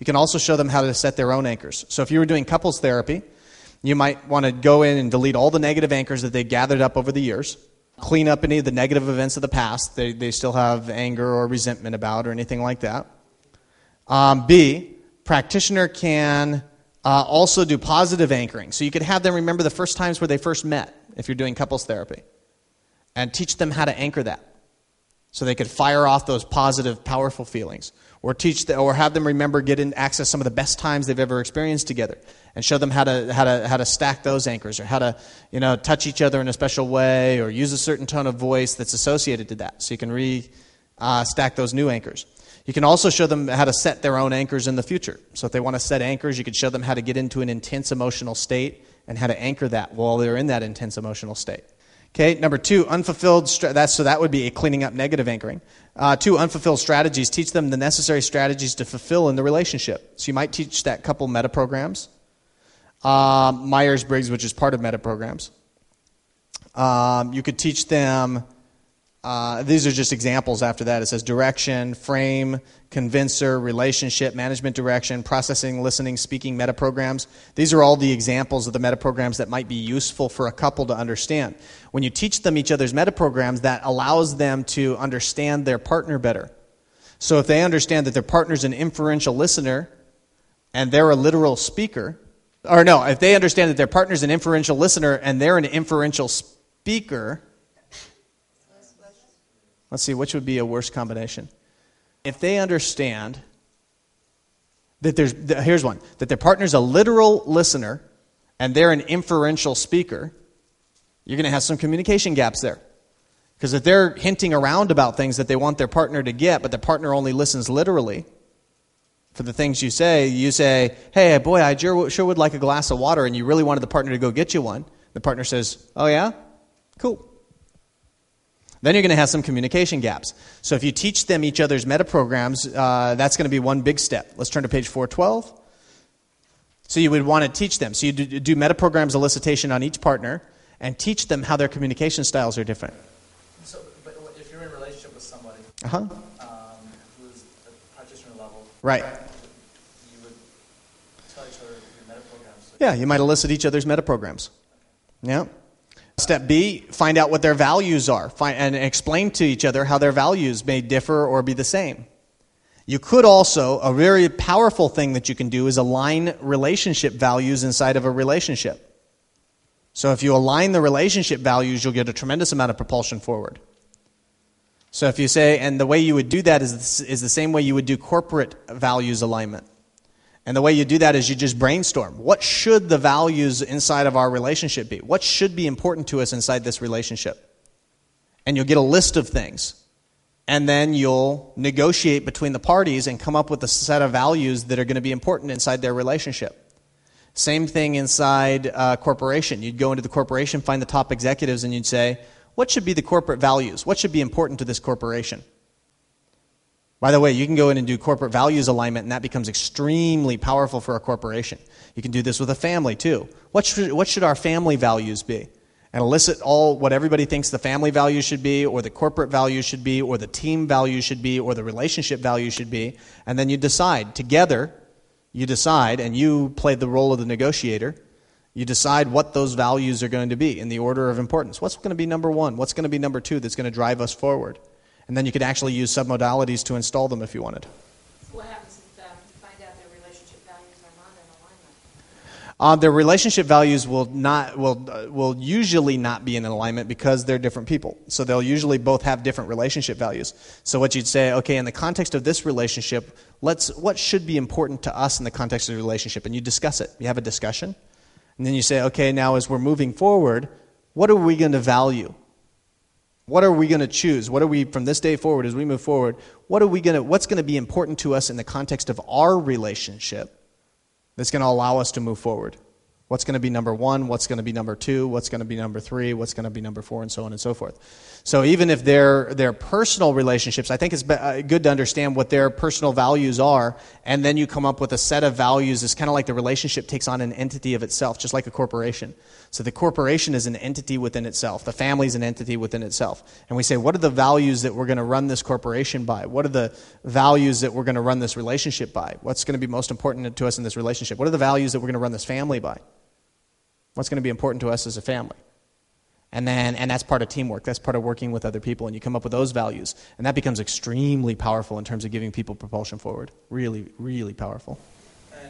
You can also show them how to set their own anchors. So if you were doing couples therapy, you might want to go in and delete all the negative anchors that they gathered up over the years, clean up any of the negative events of the past they still have anger or resentment about or anything like that. B, practitioner can also do positive anchoring. So you could have them remember the first times where they first met if you're doing couples therapy and teach them how to anchor that so they could fire off those positive, powerful feelings. Or have them remember access some of the best times they've ever experienced together, and show them how to stack those anchors, or how to touch each other in a special way, or use a certain tone of voice that's associated to that, so you can stack those new anchors. You can also show them how to set their own anchors in the future. So if they want to set anchors, you could show them how to get into an intense emotional state and how to anchor that while they're in that intense emotional state. Okay, number 2, unfulfilled. So that would be a cleaning up negative anchoring. 2, unfulfilled strategies. Teach them the necessary strategies to fulfill in the relationship. So you might teach that couple meta programs, Myers-Briggs, which is part of meta programs. You could teach them. These are just examples after that. It says direction, frame, convincer, relationship, management direction, processing, listening, speaking, meta programs. These are all the examples of the meta programs that might be useful for a couple to understand. When you teach them each other's meta programs, that allows them to understand their partner better. So if they understand that their partner's an inferential listener and they're a literal speaker, if they understand that their partner's an inferential listener and they're an inferential speaker, let's see, which would be a worse combination? If they understand that here's one, that their partner's a literal listener and they're an inferential speaker, you're going to have some communication gaps there. Because if they're hinting around about things that they want their partner to get, but their partner only listens literally for the things you say, hey, boy, I sure would like a glass of water, and you really wanted the partner to go get you one. The partner says, oh yeah? Cool. Then you're going to have some communication gaps. So if you teach them each other's meta programs, that's going to be one big step. Let's turn to page 412. So you would want to teach them. So you do meta programs elicitation on each partner and teach them how their communication styles are different. So, but if you're in a relationship with somebody who's a practitioner level, right? You would tell each other your meta programs. Yeah, you might elicit each other's meta programs. Yeah. Step B, find out what their values are and explain to each other how their values may differ or be the same. You could also, a very powerful thing that you can do is align relationship values inside of a relationship. So if you align the relationship values, you'll get a tremendous amount of propulsion forward. So if you say, and the way you would do that is the same way you would do corporate values alignment. And the way you do that is you just brainstorm. What should the values inside of our relationship be? What should be important to us inside this relationship? And you'll get a list of things. And then you'll negotiate between the parties and come up with a set of values that are going to be important inside their relationship. Same thing inside a corporation. You'd go into the corporation, find the top executives, and you'd say, what should be the corporate values? What should be important to this corporation? By the way, you can go in and do corporate values alignment, and that becomes extremely powerful for a corporation. You can do this with a family, too. What should our family values be? And elicit what everybody thinks the family values should be, or the corporate values should be, or the team values should be, or the relationship values should be. And then you decide. Together, you decide, and you play the role of the negotiator. You decide what those values are going to be in the order of importance. What's going to be number 1? What's going to be number 2 that's going to drive us forward? And then you could actually use submodalities to install them if you wanted. So what happens if you find out their relationship values are not in alignment? Their relationship values will usually not be in alignment because they're different people. So they'll usually both have different relationship values. So what you'd say, okay, in the context of this relationship, what should be important to us in the context of the relationship? And you discuss it. You have a discussion. And then you say, okay, now as we're moving forward, what are we going to value? What are we going to choose? What are we, from this day forward, as we move forward, what's going to be important to us in the context of our relationship that's going to allow us to move forward? What's going to be number 1? What's going to be number 2? What's going to be number 3? What's going to be number 4? And so on and so forth. So even if they're personal relationships, I think it's good to understand what their personal values are, and then you come up with a set of values. It's kind of like the relationship takes on an entity of itself, just like a corporation. So the corporation is an entity within itself. The family is an entity within itself. And we say, what are the values that we're going to run this corporation by? What are the values that we're going to run this relationship by? What's going to be most important to us in this relationship? What are the values that we're going to run this family by? What's going to be important to us as a family? And that's part of teamwork. That's part of working with other people, and you come up with those values. And that becomes extremely powerful in terms of giving people propulsion forward. Really, really powerful. And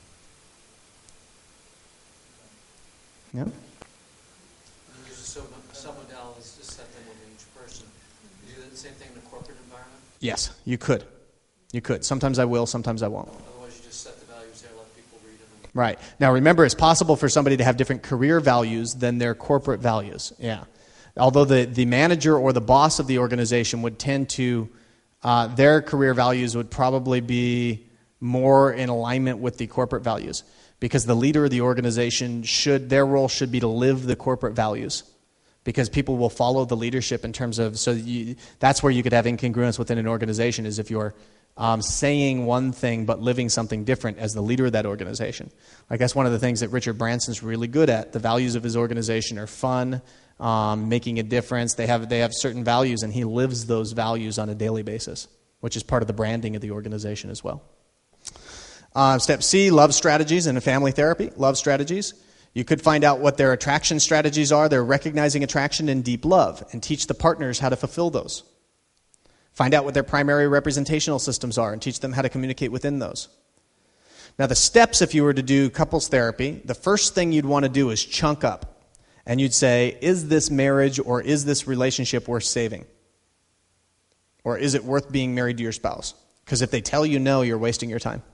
Yeah. There's some modalities to set them with each person. You do the same thing in a corporate environment? Yes, you could. You could. Sometimes I will, sometimes I won't. Otherwise, you just set the values there, let people read them. Right. Now remember, it's possible for somebody to have different career values than their corporate values. Yeah. Although the manager or the boss of the organization would tend to, their career values would probably be more in alignment with the corporate values. Because the leader of the organization their role should be to live the corporate values. Because people will follow the leadership in terms of, that's where you could have incongruence within an organization, is if you're saying one thing but living something different as the leader of that organization. Like that's one of the things that Richard Branson's really good at. The values of his organization are fun, making a difference. They have certain values, and he lives those values on a daily basis, which is part of the branding of the organization as well. Step C, love strategies in family therapy. Love strategies. You could find out what their attraction strategies are. They're recognizing attraction and deep love, and teach the partners how to fulfill those. Find out what their primary representational systems are and teach them how to communicate within those. Now the steps, if you were to do couples therapy, the first thing you'd want to do is chunk up. And you'd say, is this marriage or is this relationship worth saving? Or is it worth being married to your spouse? Because if they tell you no, you're wasting your time.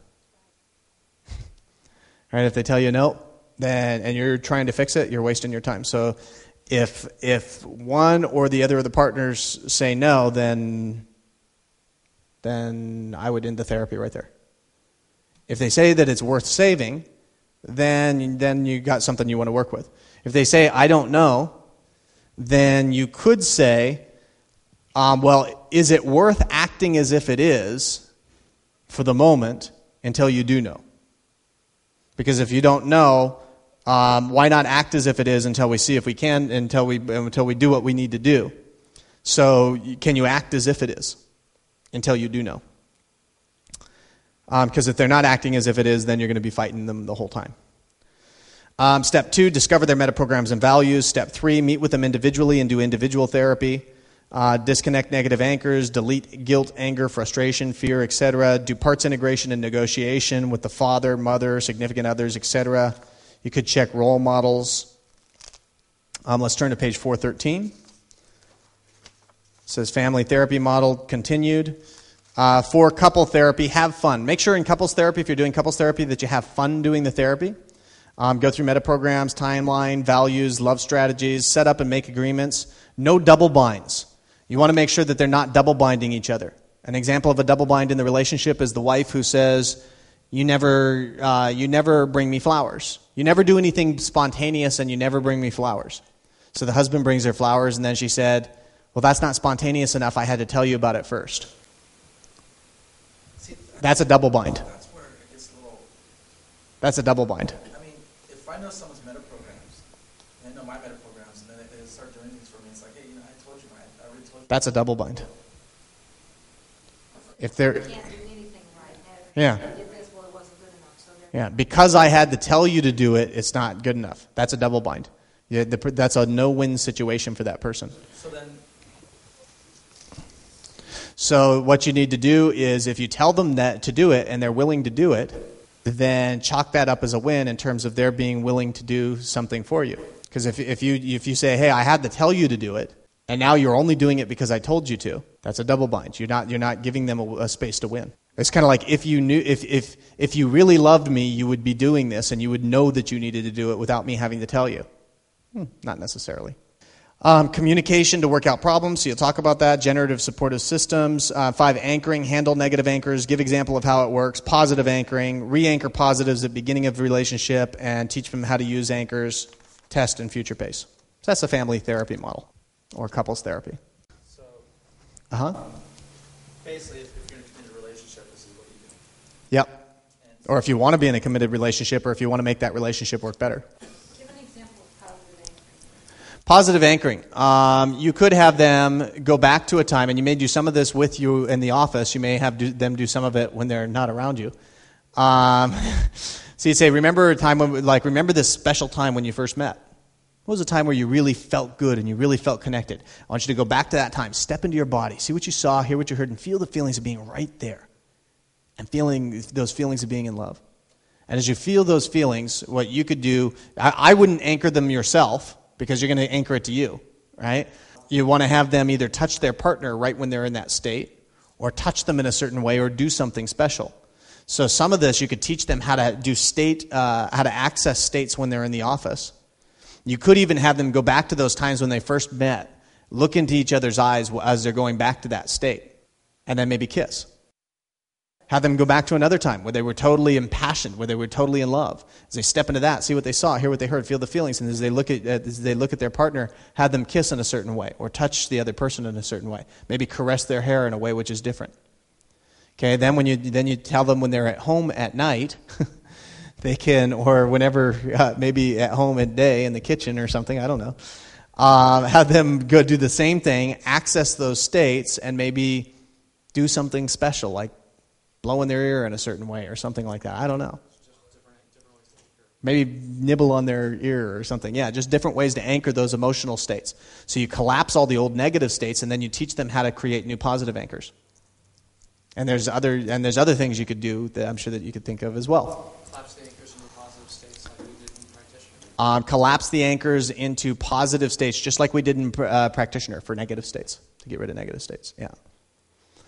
Right? If they tell you no, and you're trying to fix it, you're wasting your time. So if one or the other of the partners say no, then I would end the therapy right there. If they say that it's worth saving, then you got something you want to work with. If they say, I don't know, then you could say, well, is it worth acting as if it is for the moment until you do know? Because if you don't know, why not act as if it is until we see if we can, until we do what we need to do? So can you act as if it is until you do know? Because if they're not acting as if it is, then you're going to be fighting them the whole time. Step 2, discover their metaprograms and values. Step 3, meet with them individually and do individual therapy. Disconnect negative anchors, delete guilt, anger, frustration, fear, etc. Do parts integration and negotiation with the father, mother, significant others, etc. You could check role models. Let's turn to page 413. It says family therapy model continued. For couple therapy, have fun. Make sure in couples therapy, if you're doing couples therapy, that you have fun doing the therapy. Go through metaprograms, timeline, values, love strategies, set up and make agreements. No double binds. You want to make sure that they're not double binding each other. An example of a double bind in the relationship is the wife who says, you never bring me flowers. You never do anything spontaneous and you never bring me flowers. So the husband brings her flowers and then she said, well, that's not spontaneous enough. I had to tell you about it first. see, That's a double bind. that's where it gets a little. That's a double bind. I mean, if I know someone's metaprograms, and I know my metaprograms, and then they start doing things for me, it's like, hey, I told you, I already told you. That's a double bind. If they're, You can't do anything right. Yeah. If you did this, well, it wasn't good enough. So they're yeah, because I had to tell you to do it, it's not good enough. That's a double bind. Yeah, that's a no-win situation for that person. So then, So what you need to do is, if you tell them that to do it and they're willing to do it, then chalk that up as a win in terms of their being willing to do something for you. Because if you say, hey, I had to tell you to do it, and now you're only doing it because I told you to, that's a double bind. You're not giving them a space to win. It's kind of like if you really loved me, you would be doing this, and you would know that you needed to do it without me having to tell you. Not necessarily. Communication to work out problems, so you'll talk about that. Generative supportive systems. 5, anchoring, handle negative anchors, give example of how it works. Positive anchoring, re-anchor positives at the beginning of the relationship, and teach them how to use anchors, test, and future pace. So that's a family therapy model, or couples therapy. So Uh-huh. basically, if you're in a committed relationship, this is what you do. Yep. Or if you want to be in a committed relationship, or if you want to make that relationship work better. Give an example of Positive positive anchoring. anchoring. You could have them go back to a time, and you may do some of this with you in the office. You may have them do some of it when they're not around you. So you'd say, remember a time when, remember this special time when you first met. What was a time where you really felt good and you really felt connected? I want you to go back to that time, step into your body, see what you saw, hear what you heard, and feel the feelings of being right there. And feeling those feelings of being in love. And as you feel those feelings, what you could do, I wouldn't anchor them yourself, because you're going to anchor it to you, right? You want to have them either touch their partner right when they're in that state, or touch them in a certain way, or do something special. So some of this, you could teach them how to do how to access states when they're in the office. You could even have them go back to those times when they first met, look into each other's eyes as they're going back to that state, and then maybe kiss. Have them go back to another time where they were totally impassioned, where they were totally in love. As they step into that, see what they saw, hear what they heard, feel the feelings, and as they look at their partner, have them kiss in a certain way, or touch the other person in a certain way. Maybe caress their hair in a way which is different. Okay, then you tell them when they're at home at night, they can, or whenever, maybe at home at day in the kitchen or something, I don't know. Have them go do the same thing, access those states, and maybe do something special, like blow in their ear in a certain way or something like that. I don't know. Maybe nibble on their ear or something. Yeah, just different ways to anchor those emotional states. So you collapse all the old negative states, and then you teach them how to create new positive anchors. And there's other things you could do that I'm sure that you could think of as well. Collapse the anchors into positive states like we did in practitioner. Collapse the anchors into positive states, just like we did in practitioner for negative states, to get rid of negative states. Yeah.